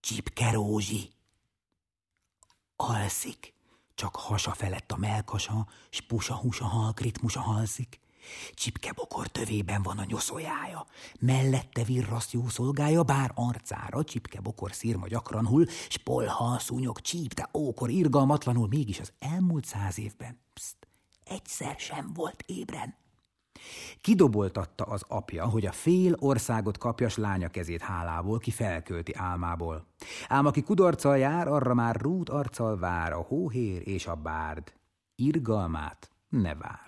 Csipke Rózsi. Alszik, csak hasa felett a mellkasa, s pusa-husa halk ritmusa halszik. Csipke Bokor tövében van a nyoszójája, mellette virraszt jó szolgája, bár arcára Csipke Bokor szirma gyakran hull, s polha, szúnyog, csíp, de ókor irgalmatlanul, mégis az elmúlt 100 évben egyszer sem volt ébren. Kidoboltatta az apja, hogy a fél országot kapja, s lánya kezét hálából, ki felkölti álmából. Ám aki kudarccal jár, arra már rút arccal vár a hóhér és a bárd. Irgalmát ne várd.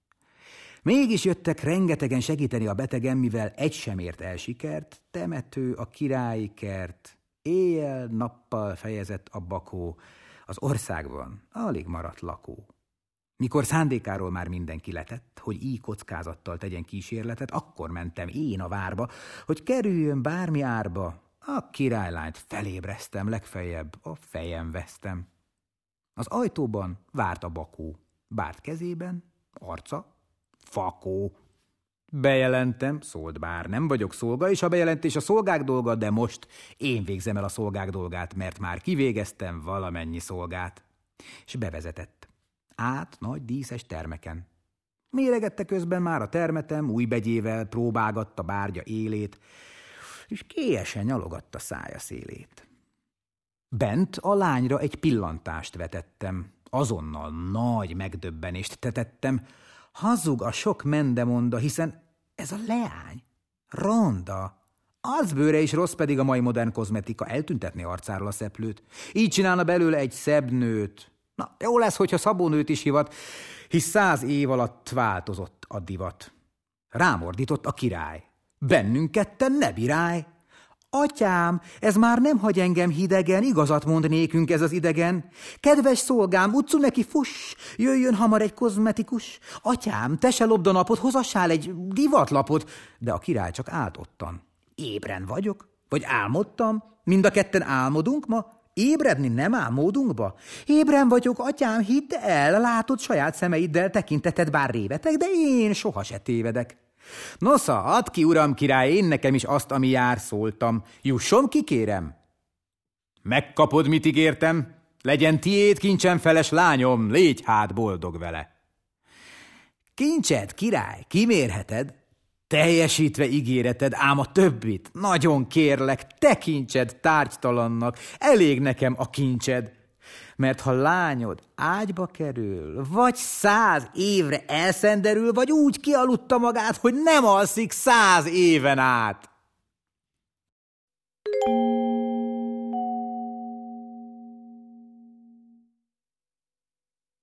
Mégis jöttek rengetegen segíteni a betegen, mivel egy sem ért el sikert, temető a királyi kert, éjjel-nappal fejezett a bakó, az országban alig maradt lakó. Mikor szándékáról már mindenki letett, hogy így kockázattal tegyen kísérletet, akkor mentem én a várba, hogy kerüljön bármi árba. A királylányt felébreztem, legfeljebb a fejem vesztem. Az ajtóban várt a bakó, bárt kezében, arca, fakó. Bejelentem, szólt bár, nem vagyok szolga, és a bejelentés a szolgák dolga, de most én végzem el a szolgák dolgát, mert már kivégeztem valamennyi szolgát. És bevezetett. Át nagy díszes termeken. Méregette közben már a termetem, új begyével próbálgatta bárgya élét, és kélyesen nyalogatta szája szélét. Bent a lányra egy pillantást vetettem, azonnal nagy megdöbbenést tetettem. Hazug a sok mendemonda, hiszen ez a leány, ronda. Arcbőre is rossz, pedig a mai modern kozmetika eltüntetné arcáról a szeplőt. Így csinálna belőle egy szebb nőt. Na, jó lesz, hogyha szabónőt is hivat, hisz 100 év alatt változott a divat. Rámordított a király. Bennünk ketten ne bírálj! Atyám, ez már nem hagy engem hidegen, igazat mond nékünk ez az idegen. Kedves szolgám, utcu neki fuss, jöjjön hamar egy kozmetikus. Atyám, te se lopd a napot, hozassál egy divatlapot. De a király csak állt ottan. Ébren vagyok? Vagy álmodtam? Mind a ketten álmodunk ma? Ébredni nem álmodunkba? Ébren vagyok, atyám, hidd el, látod saját szemeiddel, tekinteted bár révetek, de én soha se tévedek. Nosza, add ki, uram király, én nekem is azt, ami jár, szóltam. Jusson ki, kérem? Megkapod, mit ígértem? Legyen tiéd kincsem feles lányom, légy hát boldog vele. Kincsed, király, kimérheted? Teljesítve ígéreted, ám a többit, nagyon kérlek, tekintsed tárgytalannak, elég nekem a kincsed. Mert ha lányod ágyba kerül, vagy 100 évre elszenderül, vagy úgy kialudta magát, hogy nem alszik 100 éven át.